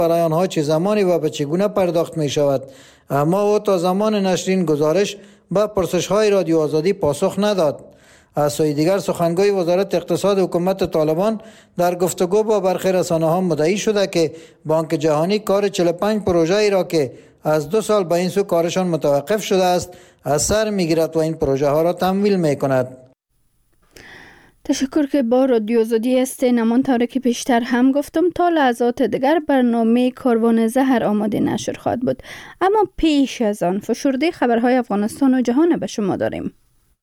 برای آنها چه زمانی و به چگونه پرداخت می شود، اما او تا زمان نشر این گزارش به پرسش‌های رادیو آزادی پاسخ نداد. از سوی دیگر سخنگوی وزارت اقتصاد حکومت طالبان در گفتگو با برخی رسانه‌ها مدعی شده که بانک جهانی کار 45 پروژه ای را که از 2 سال به این سو کارشان متوقف شده است از سر میگیرد و این پروژه ها را تمویل میکند. تشکر که با رادیو آزادی است. همانطور که پیشتر هم گفتم تا لحظات دیگر برنامه کاروان زهر آماده نشر خواهد بود، اما پیش از آن فشرده خبرهای افغانستان و جهان به شما داریم.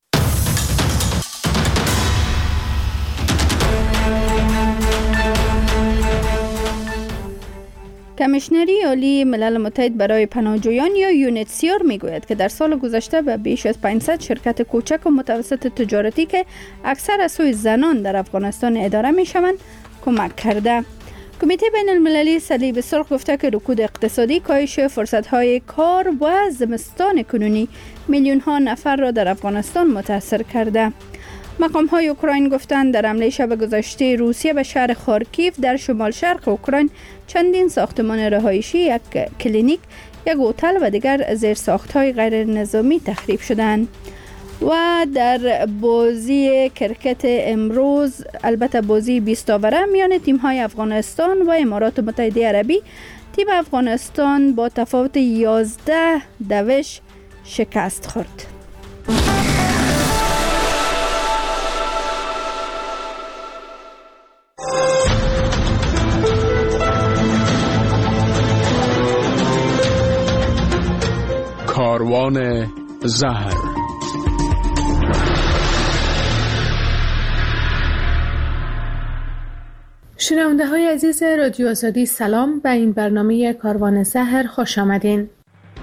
کمیشنری عالی ملل متحد برای پناهجویان یا یونیتسیار میگوید که در سال گذشته به بیش از 500 شرکت کوچک و متوسط تجارتی که اکثر از سوی زنان در افغانستان اداره میشوند کمک کرده. کمیته بین المللی صلیب سرخ گفته که رکود اقتصادی، کاهش فرصت‌های کار و زمستان کنونی میلیون ها نفر را در افغانستان متاثر کرده. مقام‌های اوکراین گفتند در حمله شب گذشته روسیه به شهر خارکیف در شمال شرق اوکراین چندین ساختمان رهایشی، یک کلینیک، یک هتل و دیگر زیرساخت‌های غیر نظامی تخریب شدند. و در بازی کرکت امروز، البته بازی 20 اوره میان تیم‌های افغانستان و امارات متحده عربی، تیم افغانستان با تفاوت 11 شکست خورد. کاروان زهر. شنونده های عزیز رادیو آزادی، سلام. به این برنامه کاروان زهر خوش آمدین.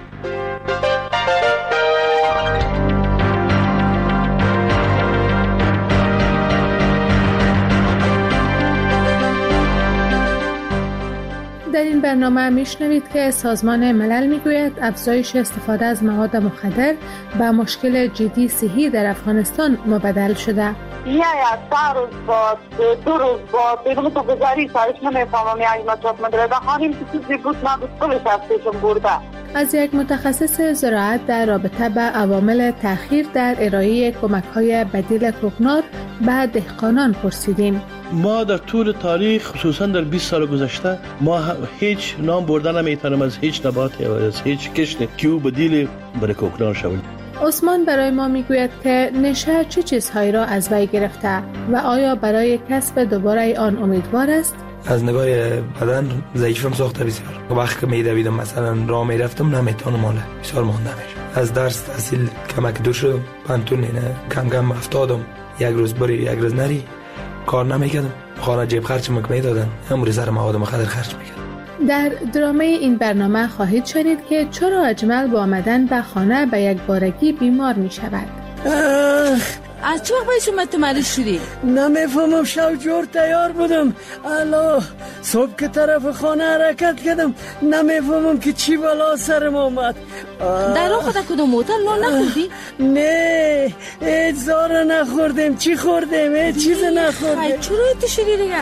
در این برنامه میشنوید که سازمان ملل میگوید افزایش استفاده از مواد مخدر به مشکل جدی صحی در افغانستان مبدل شده. یا 3 روز بعد 2 روز بعد بدون تو گذاری سایش نمیفهمم یا مطلب مدرده خانیم که چیزی بود نبود کلش افزایشم برده. از یک متخصص زراعت در رابطه به عوامل تأخیر در ارائه کمک‌های بدیل کوکنار به دهقانان پرسیدیم. ما در طول تاریخ خصوصا در 20 سال گذشته ما هیچ نام بردن نمیتونم از هیچ نباتی و از هیچ کشتی که او بدیل برای کوکنار شود. عثمان برای ما میگوید که نشه چه چیزهایی را از وی گرفته و آیا برای کسب دوباره آن امیدوار است؟ از نگاه بدن ضعیفم ساخته بسیار. وقتی که میدویدم مثلا راه میرفتم نمیتونم حالا بسیار مانده میشم. از درس تحصیل کمک دو شدم، پانتون نه کم کم افتادم. یک روز بری یک روز نری کار نمیکردم. خانه جیب خرج میدادن، امروز سر مواد مخدر خرج میکردم. در درامه این برنامه خواهید شنید که چرا اجمل با آمدن به خانه به یک بارگی بیمار می شود. از چه وقت باید شما تو مریض شدی؟ نمیفهمم، شب جور تیار بودم. الله صبح که طرف خانه حرکت کردم نمیفهمم که چی بلا سرم آمد. در راه خود کدوم موتر نان نخوردی؟ نه هیچ زاره نخوردم. چی خوردم؟ هیچ چیز نخوردم. خیلی چرا ایتی شدی دیگه؟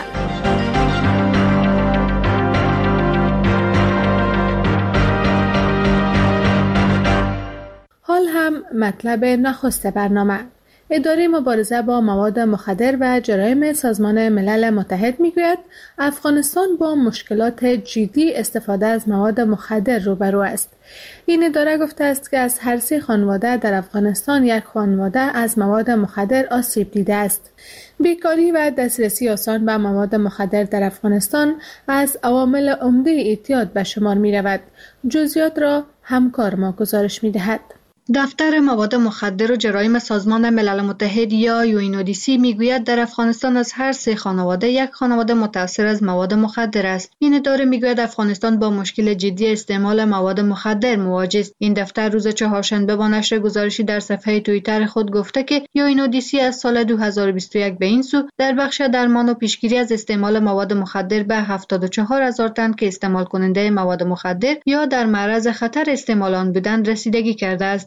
حال هم مطلب نخست برنامه. اداره مبارزه با مواد مخدر و جرایم سازمان ملل متحد میگوید افغانستان با مشکلات جدی استفاده از مواد مخدر روبرو است. این اداره گفته است که از هر 3 خانواده در افغانستان یک خانواده از مواد مخدر آسیب دیده است. بیکاری و دسترسی آسان به مواد مخدر در افغانستان از عوامل عمده اعتیاد به شمار می رود. جزئیات را همکار ما گزارش می دهد. دفتر مواد مخدر و جرایم سازمان ملل متحد یا UNODC میگوید در افغانستان از هر 3 خانواده یک خانواده متاثر از مواد مخدر است. این اداره میگوید افغانستان با مشکل جدی استعمال مواد مخدر مواجه است. این دفتر روز چهارشنبه با نشر گزارشی در صفحه توییتر خود گفته که UNODC از سال 2021 به این سو در بخش درمان و پیشگیری از استعمال مواد مخدر به 74,000 تن که استعمال کننده مواد مخدر یا در معرض خطر استعمال آن بودند رسیدگی کرده است.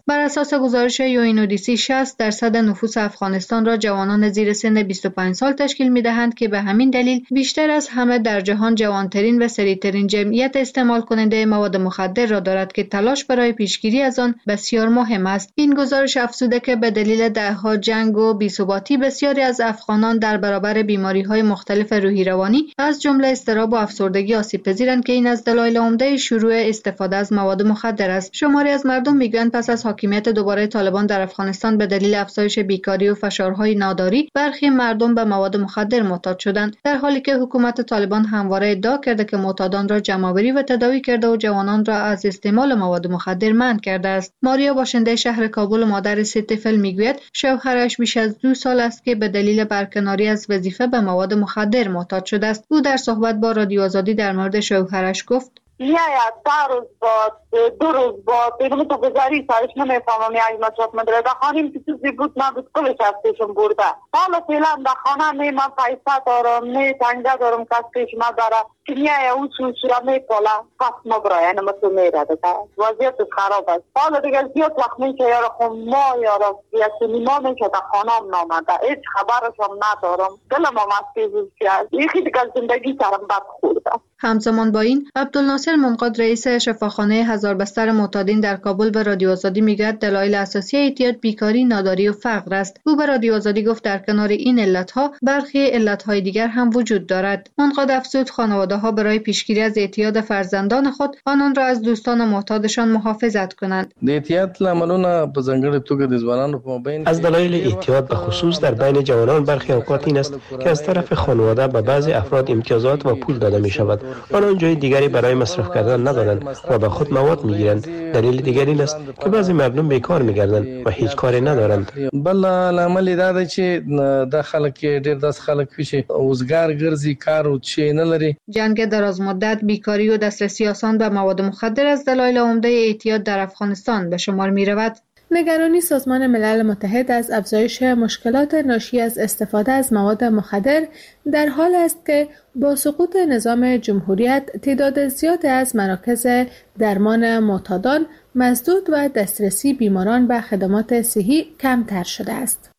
بر اساس گزارش UNODC 60% نفوس افغانستان را جوانان زیر سن 25 سال تشکیل می‌دهند که به همین دلیل بیشتر از همه در جهان جوانترین و سریعترین جمعیت استعمال کننده مواد مخدر را دارد که تلاش برای پیشگیری از آن بسیار مهم است. این گزارش افزوده که به دلیل دهها جنگ و بی‌ثباتی بسیاری از افغانان در برابر بیماری‌های مختلف روحی روانی از جمله اضطراب و افسردگی آسیب‌پذیرند که این از دلایل عمده شروع استفاده از مواد مخدر است. شماری از مردم میگویند پس از حاکمیت دوباره طالبان در افغانستان به دلیل افزایش بیکاری و فشارهای ناداری برخی مردم به مواد مخدر معتاد شدند، در حالی که حکومت طالبان همواره ادعا کرده که معتادان را جمع‌آوری و تداوی کرده و جوانان را از استعمال مواد مخدر منع کرده است. ماریا باشنده شهر کابل و مادر 3 طفل میگوید شوهرش بیش از 2 سال است که به دلیل برکناری از وظیفه به مواد مخدر معتاد شده است. او در صحبت با رادیو آزادی در مورد شوهرش گفت: یا 3 روز بعد 2 روز بعد اینو تو گذاری سایش نمیفهمم یک مصرف مدرسه دخانیم که چیزی بود نبود کلش ازشون برده. حالا فعلا دخانه من پیسه دارم نه تنگه دارم کسیش مداره که نیای اون سوشورا میپاله پس مبرای یعنی مثل میره دیگه وضعیت خراب است. حالا دیگه زیاد وقت میشه یارا خون ما یارا یکی ما میشه دخانم نامده هیچ خبرش هم ندارم دلم هم از پیزوشی است یکی دیگه زندگی سرم بد خورده. همزمان با این عبدالناصر منقاد رئیس شفاخانه هزار بستر معتادین در کابل به رادیو آزادی میگوید دلایل اساسی اعتیاد بیکاری، ناداری و فقر است. او به رادیو آزادی گفت در کنار این علتها برخی علتهای دیگر هم وجود دارد. منقاد افزود خانواده‌ها برای پیشگیری از اعتیاد فرزندان خود آنان را از دوستان معتادشان محافظت کنند. اعتیاد لاملونه په ځانګړې توګه د ځوانانو په مابین از دلایل اعتیاد به خصوص در بین جوانان برخی اوقات این است که از طرف خانواده به بعضی افراد امتیازات و پول داده می شود. آنان جای دیگری برای مصرف کردن ندارند و به خود مواد میگیرند. دلیل دیگر این است که بعضی مردم بیکار میگردند و هیچ کاری ندارند. بل عمل دا دی چې د خلک ډیر داس خلک چې اوزګار ګرځي کار او چې نه لري. جنگ دراز مدت، بیکاری و دسترسی آسان به مواد مخدر از دلایل عمده اعتیاد در افغانستان به شمار می رود. نگرانی سازمان ملل متحد از افزایش مشکلات ناشی از استفاده از مواد مخدر در حال است که با سقوط نظام جمهوریت تعداد زیادی از مراکز درمان معتادان مسدود و دسترسی بیماران به خدمات صحی کمتر شده است.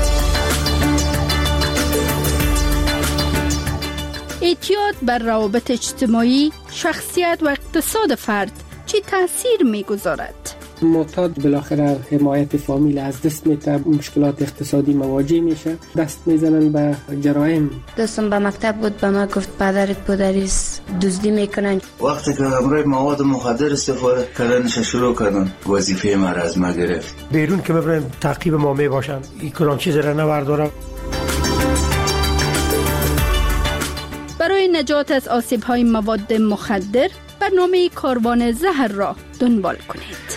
اعتیاد بر روابط اجتماعی، شخصیت و اقتصاد فرد چه تأثیر می‌گذارد؟ معتاد بالاخره حمایت فامیل از دست میده، مشکلات اقتصادی مواجه میشه، دست میزنن به جرایم. دوستم به مکتب بود به ما گفت پدرت پدریس دزدی میکنن. وقتی که امروز مواد مخدر استفاده کردنش شروع کردن وظیفه ما را از ما گرفت. بیرون که ببرن تعقیب ما میباشن این کلان چیز را نبردارم. برای نجات از آسیب‌های مواد مخدر برنامه کاروان زهر را دنبال کنید.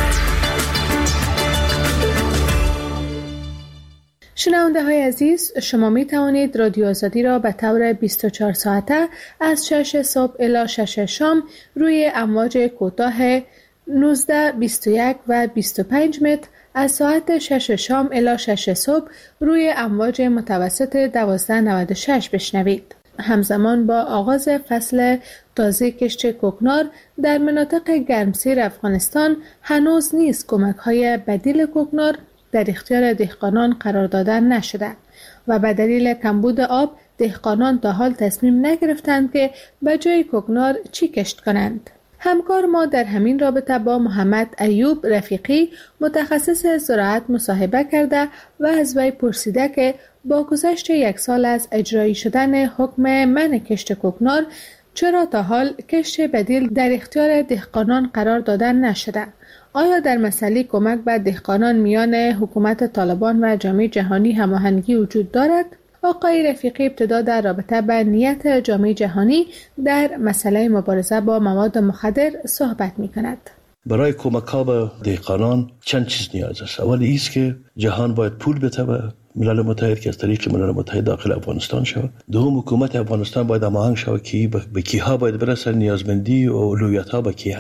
شنونده های عزیز، شما می توانید رادیو آزادی را به طور 24 ساعته از 6 صبح الی 6 شام روی امواج کوتاه 19, 21 و 25 متر، از ساعت 6 شام الی 6 صبح روی امواج متوسط 1296 بشنوید. همزمان با آغاز فصل تازه کشت کوکنار در مناطق گرمسیر افغانستان هنوز نیز کمک‌های بدیل کوکنار در اختیار دهقانان قرار دادن نشده و به دلیل کمبود آب دهقانان تا حال تصمیم نگرفتند که به جای کوکنار چی کشت کنند. همکار ما در همین رابطه با محمد ایوب رفیقی متخصص زراعت مصاحبه کرده و از وی پرسیده که با گذشت 1 سال از اجرایی شدن حکم منع کشت کوکنار چرا تا حال کشت بدیل در اختیار دهقانان قرار دادن نشده؟ آیا در مسئله کمک به دهقانان میان حکومت طالبان و جامعه جهانی هماهنگی وجود دارد؟ آقای رفیقی ابتدا در رابطه با نیت جامعه جهانی در مسئله مبارزه با مواد مخدر صحبت می کند. برای کمک ها به دهقانان چند چیز نیاز است. اول ایست که جهان باید پول بده به ملل متحد که از طریق ملل متحد داخل افغانستان شود. دوم حکومت افغانستان باید هماهنگ شود که به کیها باید برسه، نیازمندی و اولویت ها به کی هست.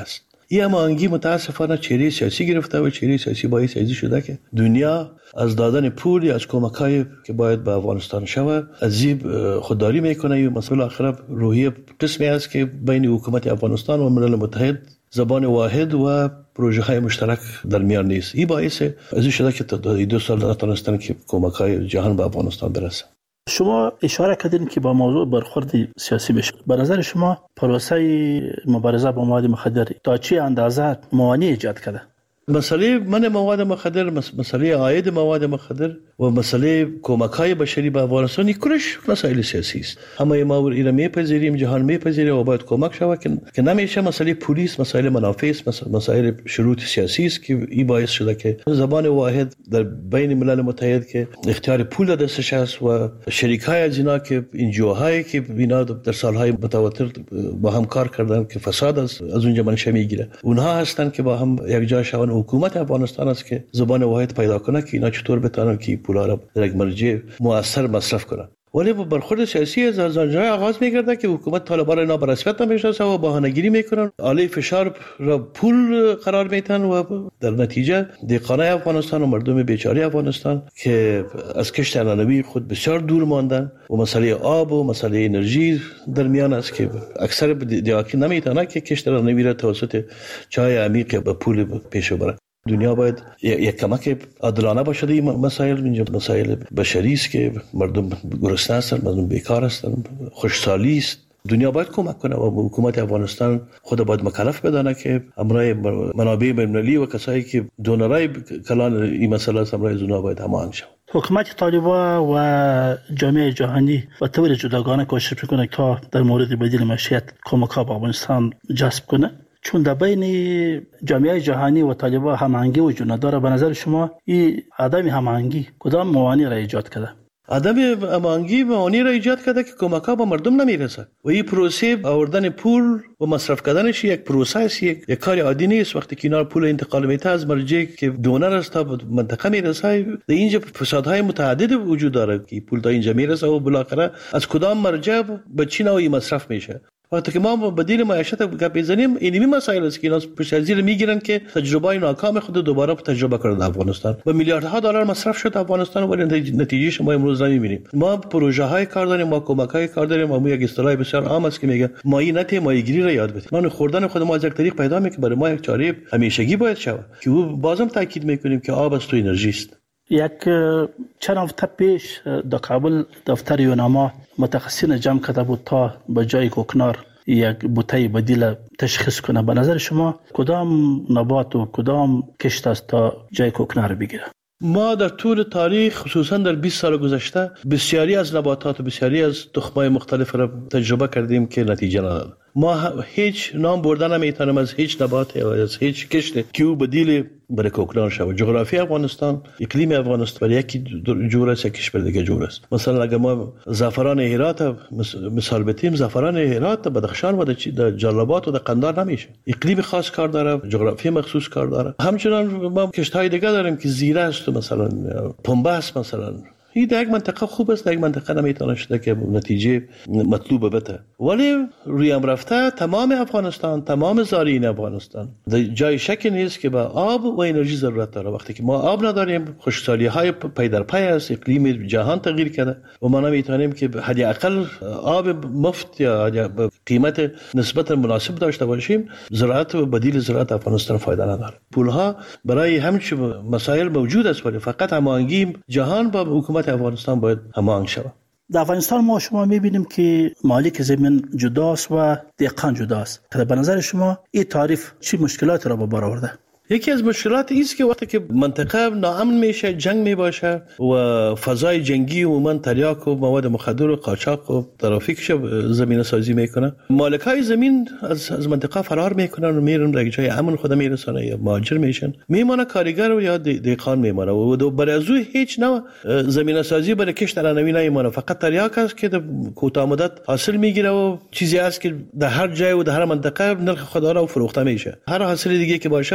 این هماهنگی متاسفانه چهره سیاسی گرفته و چهره سیاسی باعث ازی شده که دنیا از دادن پول از کمک‌های که باید به افغانستان شود از خودداری میکنه. مثلا آخر روحیه قسمی است که بین حکومت افغانستان و ملل متحد زبان واحد و پروژه های مشترک در میان نیست. این باعث از شده که تا 2 سال نتونستن که کمک‌های جهان به افغانستان برسه. شما اشاره کردین که با موضوع برخورد سیاسی بشه. به نظر شما پروسه مبارزه با مواد مخدر تا چه اندازه موانع ایجاد کرده؟ مسئله من مواد مخدر، مسئله عاید مواد مخدر و مسئله کمک‌های بشری به افغانستان کلش مسائل سیاسی است. همه ما اینا میپذیریم، جهان میپذیره و باید کمک شود که نمیشه مسئله پلیس، مسائل منافع است، مسائل شروط سیاسی است که این باعث شده که زبان واحد در بین ملل متحد که اختیار پول دستش است و شریکای از اینا که انجیوهایی که اینا در سالهای متواتر با هم کار کردن که فساد از اونجا منشأ میگیره، اونها هستن که با هم یک جا شون. حکومت افغانستان است که زبان واحد پیدا کنه که اینا چطور بتونن که پولا را در یک مرجع مؤثر مصرف کنن. ولی برخورد سیاسی از آنجا آغاز می‌گرده که حکومت طالبان را به رسمیت نمی‌شناسه و بهانه‌گیری میکنن، علیه فشار را پول قرار میدن و در نتیجه دهقانای افغانستان و مردم بیچاره افغانستان که از کشت عنعنوی خود بسیار دور ماندن و مسئله آب و مسئله انرژی در میان است که اکثر دهقان نمیتونه که کشت عنعنوی را توسط چای عمیق به پول پیش ببره. دنیا باید یک کمک عادلانه باشه. این مسائل اینجا مسائل بشری است که مردم گرسنه هستند، مردم بیکار هستند، خوشحالی است. دنیا باید کمک کنه و حکومت افغانستان خود باید مکلف بدانه که امرای منابع بین‌المللی و کسایی که دونرای کلان این مسئله است امرای زونا باید هماهنگ شود. حکومت طالبان و جامعه جهانی و طور جداگانه کوشش میکنه تا در مورد بدیل معیشت کمک‌ها به افغانستان جذب کنه، چون در بین جامعه جهانی و طالبان هماهنگی وجود نداره. به نظر شما این عدم هماهنگی کدام موانع را ایجاد کرده؟ عدم هماهنگی موانع را ایجاد کرده که کمک‌ها به مردم نمیرسه و این پروسه آوردن پول و مصرف کردنش یک پروسه است، یک کار عادی نیست. وقتی که اینا پول انتقال میته از مرجعی که دونر است تا منطقه میرسه، در اینجا فسادهای متعدد وجود داره که پول تا اینجا میرسه و بالاخره از کدام مرجع به چی نوعی مصرف میشه. وقتی که ما بدیل معیشت گپ بزنیم، اینمی مسائل است که اینا پشت از زیر میگیرن که تجربه ناکام خود دوباره تجربه کنند. افغانستان با میلیاردها دلار مصرف شد افغانستان ولی نتیجه ما امروز نمیبینیم. ما پروژه های کار داریم، ما کمک های کار داریم. ما یک اصطلاح بسیار عام است که میگه ماهی نته ماهیگیری را یاد بگیرید. نان خوردن خود ما از یک طریق پیدا میکنه برای ما یک چاره همیشگی باید شود که بازم تاکید میکنیم که آب است و انرژی است. یک چند هفته پیش در کابل دفتر یوناما متخصصین جمع کرده بود تا به جای کوکنار یک بوته بدیل تشخیص کنه. به نظر شما کدام نبات و کدام کشت است تا جای کوکنار بگیره؟ ما در طول تاریخ خصوصا در 20 سال گذشته بسیاری از نباتات و بسیاری از تخم‌های مختلف را تجربه کردیم که نتیجه نداد. ما هیچ نام بردن نمیتونیم از هیچ نبات یا از هیچ کشت که او بدیل برای کوکنار شود. جغرافی افغانستان، اقلیم افغانستان برای یکی جور است، یکیش بر دیگه جور است. مثلا اگر ما زعفران هرات مثال بتیم، زعفران هرات بدخشان و در جلال‌آباد و در قندهار نمیشه. اقلیم خاص کار داره، جغرافی مخصوص کار داره. همچنان ما کشت‌های دیگه داریم که زیره است، مثلا پنبه است. مثلا این در یک منطقه خوب است، در یک منطقه نمیتونه شده که نتیجه مطلوب بده. ولی روی هم رفته تمام افغانستان، تمام زارعین افغانستان جای شک نیست که به آب و انرژی ضرورت داره. وقتی که ما آب نداریم، خشکسالی‌های پی در پی است، اقلیم جهان تغییر کرده و ما نمیتونیم که حداقل آب مفت یا به قیمت نسبتا مناسب داشته باشیم. زراعت و بدیل زراعت افغانستان فایده نداره. پولها برای همچین مسائل موجود است ولی فقط هماهنگی جهان با حکومت افغانستان باید هماهنگ شود. در افغانستان ما شما میبینیم که مالک زمین جداست و دهقان جداست. به نظر شما این تعریف چی مشکلات را به بار آورده؟ یکی از مشکلات است که وقتی که منطقه ناامن میشه، جنگ میباشه و فضای جنگی عموما تریاک و مواد مخدر و قاچاق و ترافیک زمینه سازی میکنه، مالکای زمین از منطقه فرار میکنن و میرن در جای امن خود میرسن یا مهاجر میشن، میمونه کارگر و یا دهقان میمونه و برای از هیچ نوع زمینه سازی برای کشت عنعنوی نمیمونه. فقط تریاک است که در کوتاه مدت حاصل میگیره و چیزی است که در هر جای و در هر منطقه نرخ خود را فروخته میشه. هر حاصل دیگه که باشه باید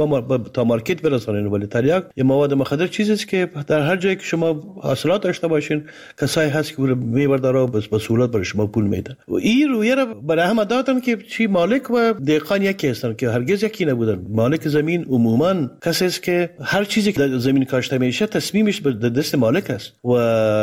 شما تا مارکت برسانید. ولی تریاک یه مواد مخدر چیزی است که در هر جایی که شما حاصلات داشته باشین کسایی هست که میبرداره به سهولت برای شما پول میده. و این رویه را برای هم دادن که چی مالک و دهقان یکی هستن که هرگز یکی نبودن. مالک زمین عموما کسی است که هر چیزی که زمین کاشته میشه تصمیمش به دست مالک است و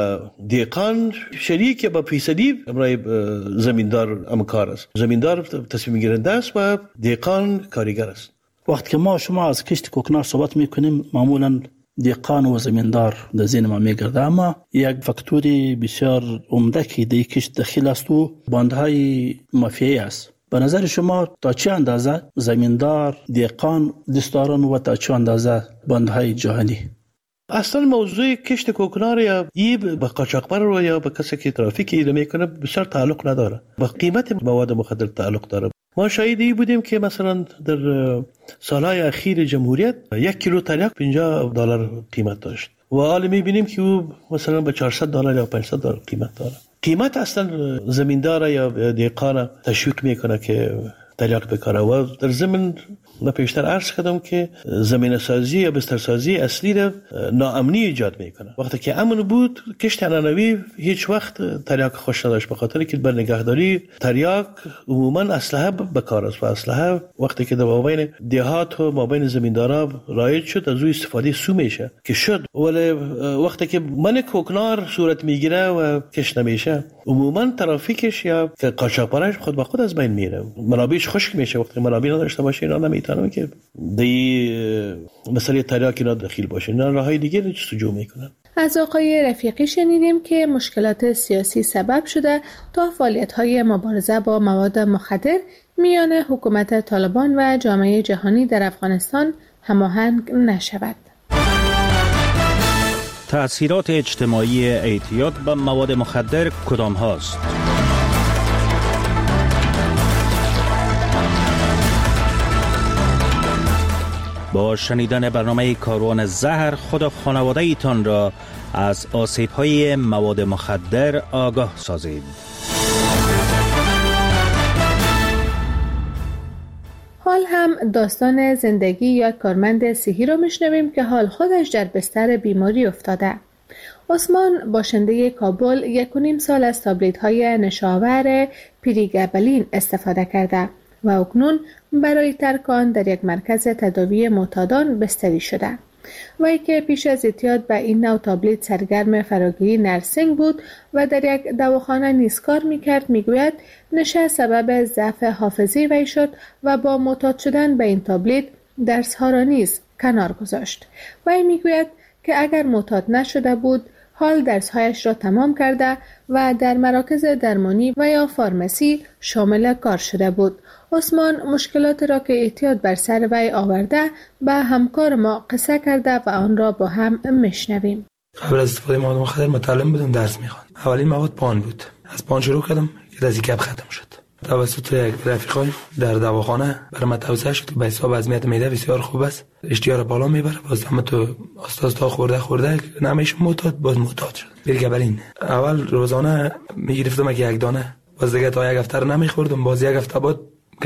دهقان شریک با فیصدی برای زمیندار امکار است. زمیندار تصمیم گیرنده است و دهقان کارگر است. وقتی که شما از کشت کوکنار صحبت میکنیم معمولا دهقان و زمیندار در ذهن ما میگرده، اما یک فاکتوری بسیار عمده که در کشت داخل است و باندهای مافیایی است. به نظر شما تا چه اندازه زمیندار، دهقان دست دارن و تا چه اندازه باندهای جهانی؟ اصلا موضوع کشت کوکنار یا به قاچاقبر یا به کسی که ترافیک ایده میکنه بسیار تعلق نداره، با قیمت مواد مخدر تعلق داره. ما شاهدی بودیم که مثلا در سالهای اخیر جمهوریت 1 کیلو تریاک $50 قیمت داشت و حالا میبینیم که او مثلا به $400 یا $500 قیمت داره. قیمت اصلا زمیندار یا دهقان تشویق میکنه که تریاک بکاره و در ضمن من پیشتر عرض کردم که زمین سازی یا بستر سازی اصلی را ناامنی ایجاد میکنه. وقتی که امن بود کشت عنعنوی هیچ وقت تریاک خوش نداشت، به خاطر که بر نگهداری تریاک عموما اسلحه بکار است و اسلحه وقتی که در مابین دهات و مابین زمیندارا رایج شد از او استفاده سو میشه که شد. ولی وقتی که من کوکنار صورت میگیره و کش نمیشه عموما ترافیکش یا قاچاقبرش خود به خود از بین میره، منابعش خشک میشه. وقتی منابع نداشته باشه اینا نمیتونن که دی مسئله تریاک اینا داخل باشه، اینا راههای دیگه رو جستجو میکنن. از آقای رفیقی شنیدیم که مشکلات سیاسی سبب شده تا فعالیت‌های مبارزه با مواد مخدر میان حکومت طالبان و جامعه جهانی در افغانستان هماهنگ نشود. تأثیرات اجتماعی اعتیاد به مواد مخدر کدام هاست؟ با شنیدن برنامه کاروان زهر خود و خانواده ایتان را از آسیب‌های مواد مخدر آگاه سازید. حال هم داستان زندگی یک کارمند صحی را میشنویم که حال خودش در بستر بیماری افتاده. عثمان باشنده کابل 1.5 سال از تابلت‌های نشاور پریگابلین استفاده کرده و اکنون برای ترک آن در یک مرکز تداوی معتادان بستری شده. وی که پیش از اعتیاد به این نوع تابلت سرگرم فراگیری نرسینگ بود و در یک دواخانه نیز کار میکرد، میگوید نشه سبب ضعف حافظه وی شد و با معتاد شدن به این تابلت درس‌ها را نیز کنار گذاشت. وی میگوید که اگر معتاد نشده بود حال درس‌هایش را تمام کرده و در مراکز درمانی و یا فارمسی شامل کار شده بود. عثمان مشکلات را که اعتیاد بر سر وی آورده به همکار ما قصه کرده و آن را با هم میشنویم. قبل از استفاده مواد مخدر متعلم بودم، درس میخواندم. اولین مواد پان بود. از پان شروع کردم که از گپ ختم شد. توسط یک رفیقای در دواخانه برام توصیه شد که به حساب وضعیت معده بسیار خوب است، اشتها بالا میبره، باز هم تو آستا خورده نمیشه معتاد، باز معتاد شد. پریگابلین اول روزانه میگرفتم یک دانه، باز دیگه تا یک هفته نمیخوردم، باز یک هفته بعد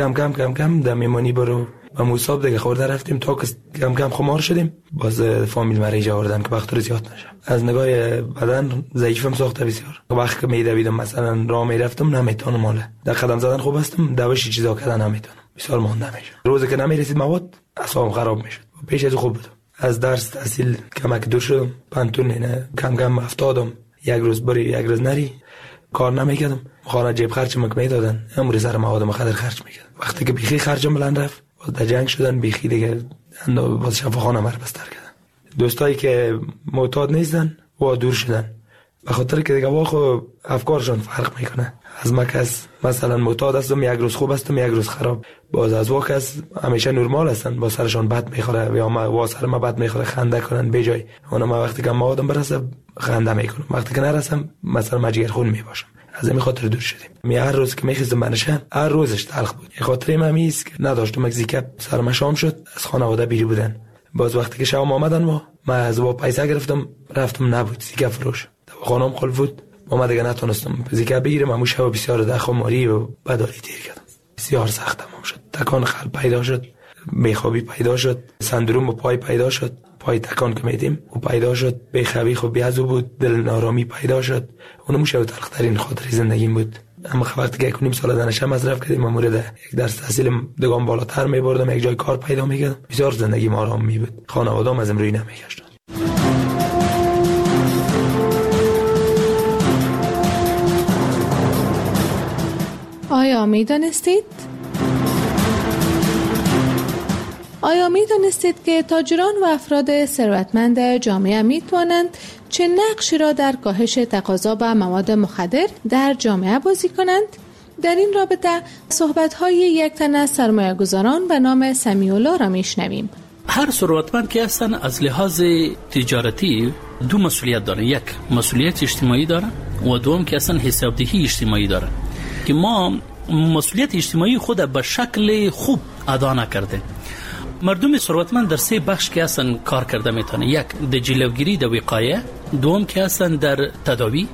کم در میمانی برو و موساب دیگه خورده رفتیم تا که کم خمار شدیم. باز فامیل مریض آوردن که بختور زیاد نشه. از نگاه بدن ضعیفم ساخته بسیار. وقتی که میدویدم مثلا راه میرفتم نمیتونم، ماله در قدم زدن خوب هستم، دوش چیزا کردن نمیتونم، بسیار مانده میشه. روزی که نمیرسید مواد اعصابم خراب میشد. پیش از خوب بودم، از درس تحصیل کمک دور شدم، پنتون نه کم افتادم، یک روز بری یک روز نری، کار نمیکردم، خانه جیب خرج میدادن، امروز سر مواد مخدر خرج میکردم. وقتی که بیخی خرجم بلند رفت، در جنگ شدن بیخی دیگه باز شفاخانه مربستر کردن. دوستایی که معتاد نیستن و دور شدن، به خاطر که دیگه واخو افکارشون فرق میکنه. از مکس مثلا معتاد هستم، یک روز خوب هستم، یک روز خراب. باز از واکس همیشه نرمال هستن، با سرشون بد میخوره یا ما سر ما بد میخوره خنده کنن بجای. اونم وقتی که موادم برسه خنده میکنم، وقتی که نرسم مثلا مجگر خون میباشم. از این خاطر دور شدیم. هر روز که میخواستم بنشم هر روزش تلخ بود. این خاطر من است که نداشتم مکزیکپ سرم شام شد، از خانواده بیری بودن. باز وقتی که شام آمدن ما از با پیسه گرفتم رفتم، نبود زیکپ فروش، خانم خل بود، ما دیگه نتونستم زیکپ بگیرم. همون شب بسیار دخماری و بداری تیر کردم، بسیار سختم شد، تکان قلب پیدا شد. بیخوابی پیدا شد، سندروم پای پیدا شد، پای تکان که میدیم و پیدا شد، بیخوابی خب بیازو بود، دل نارامی پیدا شد. اونو میشه تلخترین خاطر زندگیم بود. اما وقتی که 1.5 سال دانشم مصرف کردیم، مورد یک درس تحصیل دگام بالاتر میبردم، یک جای کار پیدا میکردم، بسیار زندگیم آرام می بود. خانواده‌ام ازم روی نمیگشتن. آیا میدانستید که تاجران و افراد ثروتمند جامعه میتوانند چه نقشی را در کاهش تقاضا به مواد مخدر در جامعه بازی کنند؟ در این رابطه صحبت‌های یک تن از سرمایه‌گذاران به نام سمیع‌الله را میشنویم. هر ثروتمند که هستن از لحاظ تجارتی دو مسئولیت دارن، یک مسئولیت اجتماعی دارن و دوم که اصلا حسابدهی اجتماعی دارن که ما مسئولیت اجتماعی خود به شکل خوب ادا نکرده. مردم ثروتمند در 3 بخش که اصلا کار کرده میتونه، یک در جلوگیری در وقایه، دوم که اصلا در تداوی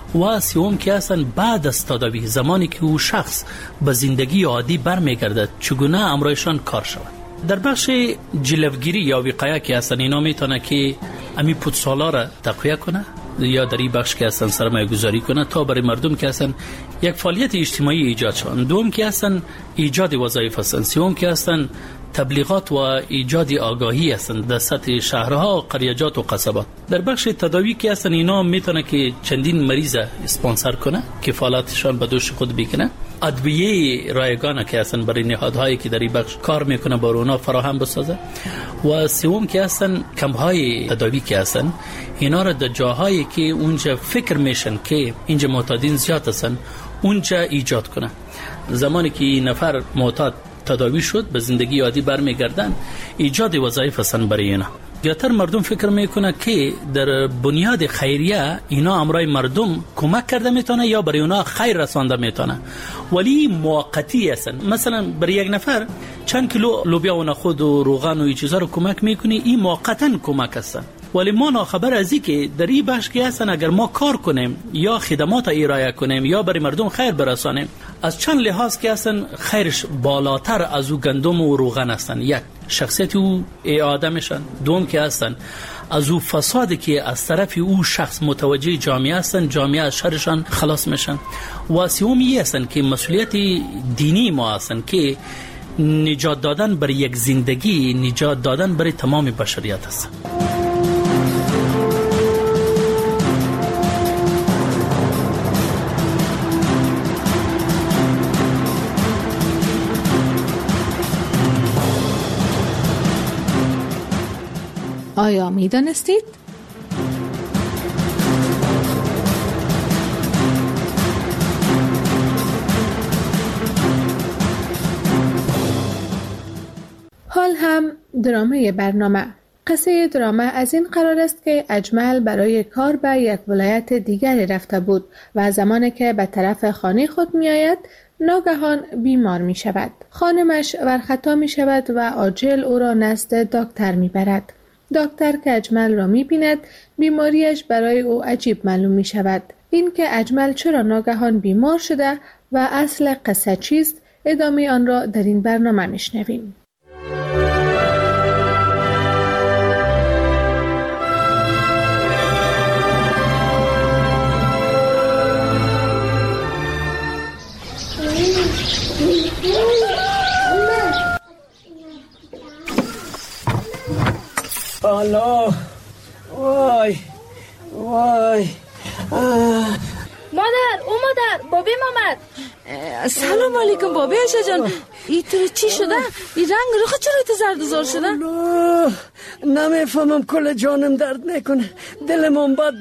و سوم که اصلا بعد از تداوی، زمانی که او شخص به زندگی عادی برمیگردد چگونه امرایشان کار شود. در بخش جلوگیری یا وقایه که اصلا اینا میتونه که امی پودسالا را تقویه کنه یا در این بخش که اصلا سرمایه گذاری کنه تا برای مردم که اصلا یک فعالیت اجتماعی ایجاد شون، دوم که اصلا ایجاد وظایف هستند، سوم که اصلا تبلیغات و ایجاد آگاهی هستند در سطح شهرها، قریجات و قصبات. در بخش تداوی که اصلا اینا میتونه که چندین مریض اسپانسر کنه، کفالتشان به دوش خود بکنه، ادویه رایگان که اصلا برای نهادهایی که در این بخش کار میکنه بر اونا فراهم بسازه، و سوم که اصلا کمپ‌های تداوی که اصلا اینا را در جاهایی که اونجا فکر میشن که اینجا معتادین زیاد هستن اونجا ایجاد کنه. زمانی که نفر معتاد تداوی شد به زندگی عادی برمیگردن، ایجاد وظایف هستن برای اینا. زیادتر مردم فکر میکنه که در بنیاد خیریه اینا امرای مردم کمک کرده میتونه یا برای اونا خیر رسانده میتونه، ولی موقتی هستن. مثلا برای یک نفر چند کیلو لوبیا و نخود و روغن و این چیزا رو کمک میکنه، این موقتا کمک هستن، ولی ما ناخبر از این که در این بخش که هستن اگر ما کار کنیم یا خدمات ارائه کنیم یا برای مردم خیر برسانیم، از چند لحاظ که هستن خیرش بالاتر از او گندم و روغن هستن. یک شخصیت او اعاده میشن، دوم که هستن از او فسادی که از طرف او شخص متوجه جامعه هستن، جامعه از شرشان خلاص میشن، و سومی هستن که مسئولیت دینی ما هستن که نجات دادن برای یک زندگی، نجات دادن برای تمام بشریت هستن. آیا می دانستید؟ حال هم درامه برنامه. قصه درامه از این قرار است که اجمل برای کار به یک ولایت دیگری رفته بود و زمانی که به طرف خانه خود می آید ناگهان بیمار می شود. خانمش ورخطا می شود و عاجل او را نزد دکتر می برد. دکتر که اجمل را می بیند بیماریش برای او عجیب معلوم می شود. این که اجمل چرا ناگهان بیمار شده و اصل قصه چیست، ادامه آن را در این برنامه می شنویم. الله وای وای مادر بابیم آمد. سلام علیکم بابی عشا جان. ای تو چی شده؟ ای رنگ رخ چرا تو زردوزار شده؟ نمیفهمم، کل جانم درد میکنه، دلم بد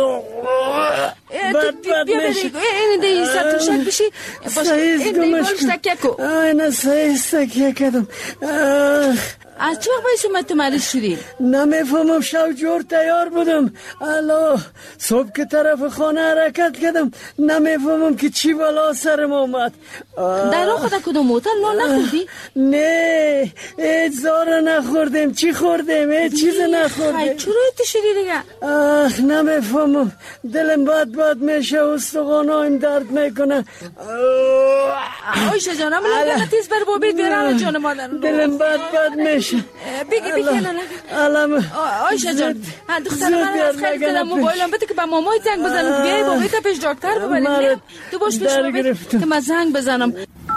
میشه. این دی سر توشک بشی این دی بارش تکیه کو. نه سعیز تکیه کدم. از چه وقت باید شما مریض شدی؟ نمیفهمم، شب جور تیار بودم. الله صبح که طرف خانه حرکت کردم نمیفهمم که چی بلا سرم آمد. در خدا کدوم موتر نخوردی؟ نه ایت زاره نخوردیم. چی خوردیم؟ نخوردیم، چیز نخوردیم. چرا شدی دیگه؟ نمیفهمم، دلم باد میشه، استخوانایم درد میکنه. آیشه جانم لگه تیز بر بابید بیرم جان مادر. دلم باد میشه. بگی علم. آیشه جان دختر من از خیلی کردم موبایلم بده که با مامای زنگ بزنم بیایی بابید تا پیش دکتر ببرید. تو باش پیش بابید که من زنگ بزنم.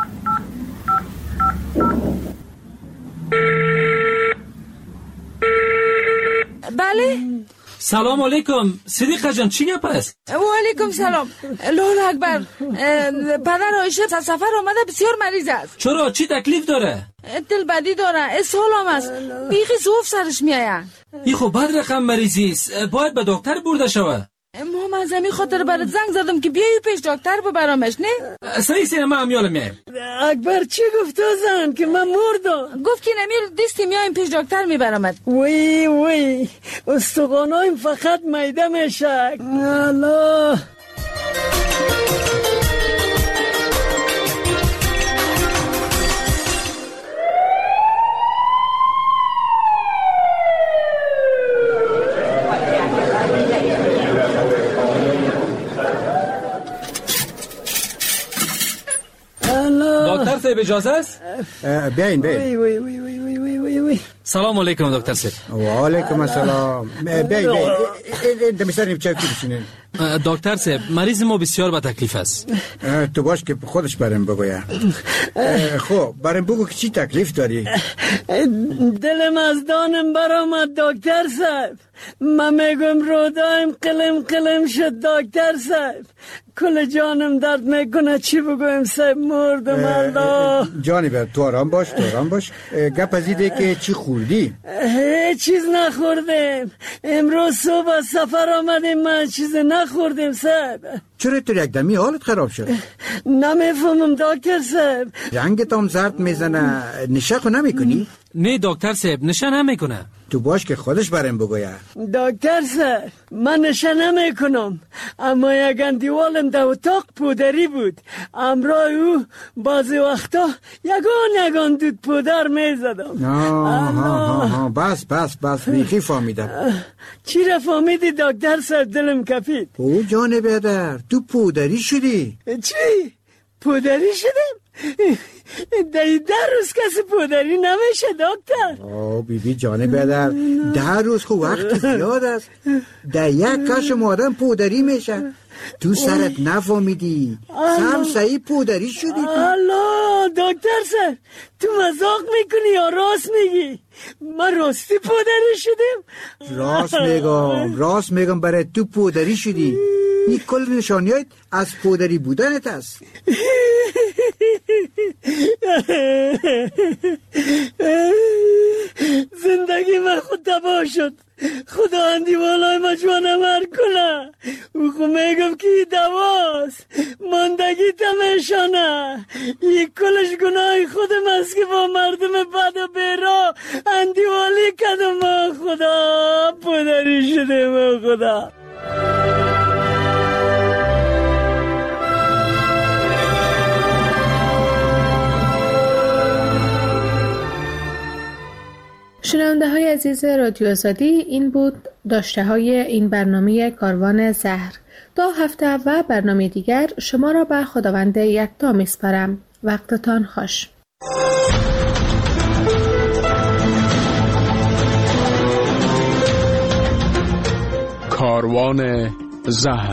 بله سلام علیکم صدیقه جان، چی گپ است؟ و علیکم سلام. الله اکبر. پدر عایشه از سفر آمده، بسیار مریض است. چرا؟ چی تکلیف داره؟ دل بدی داره، اسهال هم است، بیخی زوف سرش میآید. این خب بد رقم مریضی است، باید به دکتر برده شود. ما از همین خاطر برات زنگ زدم که بیایی پیش دکتر ببرمش. نه صحیح سینما هم یالم میایم. اکبر چی گفت زن که من مردم؟ گفت که نمیر دستی میایم پیش دکتر میبرمت. وی استخوانایم فقط میده میشه. الله. دکتر صاحب اجازه است؟ بیاین. وی سلام علیکم دکتر صاحب. و علیکم السلام. بیاین دمیستان چای بشینین. دکتر صاحب مریض ما بسیار با تکلیف است. تو باش که خودش برام بگویا. خب برام بگو که چی تکلیف داری؟ دلم از دانم برآمد دکتر صاحب. من میگم رودایم قلم شد دکتر صاحب. کل جانم درد میکنه، چی بگویم صاحب، مردم. الله. جانی بر تو آرام باش. گپ از ایده که چی خوردی؟ هیچ چیز نخوردیم. امروز صبح از سفر آمدیم، من چیز نخوردیم صاحب. چرا تو یک دمی حالت خراب شد؟ نمیفهمم دکتر صاحب. رنگت هم زرد میزنه، نشه خو نمیکنی؟ نه دکتر صاحب نشه نمیکنه. تو باش که خودش برام بگویا. دکتر صاحب من نشه نمیکنم، اما یک اندیوالم در اتاق پودری بود. امرای او بعضی وقتا یگان دود پودر میزدم. بس بیخی فهمیدم. چی را فهمیدی دکتر صاحب؟ دلم کپید. او جان بیادر تو پودری شدی؟ چی؟ پودری شدم؟ در روز کسی پودری نمیشه دکتر. بیبی جان بیادر 10 روز خو وقت زیاد است. در یک کشم آدم پودری میشه. تو سرت نفهمیدی، سم صحیح پودری شدی. الله دکتر صاحب تو مزاق میکنی یا راست میگی؟ من راستی پودری شدیم؟ راست میگم برای تو پودری شدی. این کل نشانیات از پودری بودنت است. زندگی من خود تباه شد. خدا اندیوالای ما جوانمر کنه. او خود میگم که دواست، ماندگی تمیشانه. یک کلش گناه خودم است که با مردم بد و بیرا اندیوالی کدم. خدا پدری شده. خدا شنونده های عزیز رادیو آزادی، این بود داشته های این برنامه کاروان زهر. تا هفته و برنامه دیگر شما را به خداوند یکتا میسپارم. وقتتان خوش. کاروان زهر.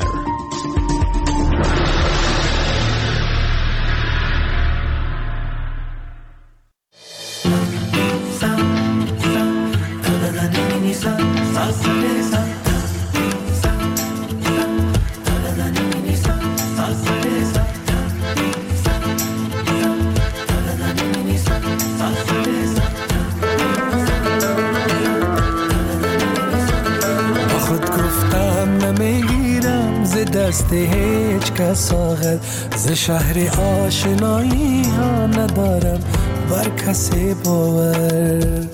دست هیچ کس آخر ز شهر آشنایی ها ندارم بر کسی باور.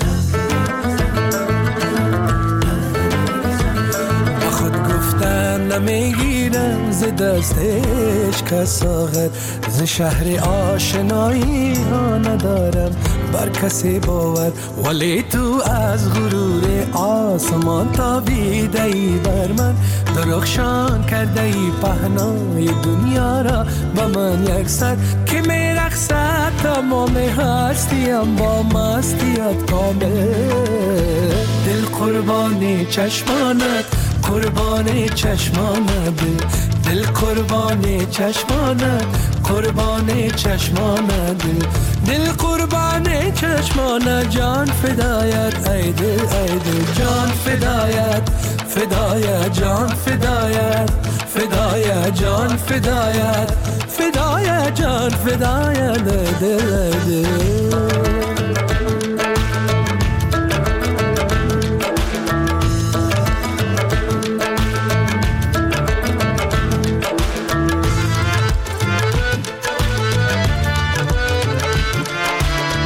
با خود گفتن نمیگیرم ز دست هیچ کس آخر ز شهر آشنایی ها ندارم بر کسی باور، ولی تو از غرور آسمان تابیده ای بر من، درخشان کرده ای پهنای دنیا را با من یکسر، که میرقصد تمام هستیم با مستیت کامل. دل قربان چشمانت، قربان چشمانت، دل قربان چشمانت، قربان چشمانت، دل قربان چشمانت، جان فدایت ای دل ای دل، جان فدایت، فدایت جان فدایت، فدایت جان فدایت، فدایت جان فدایت دل دل.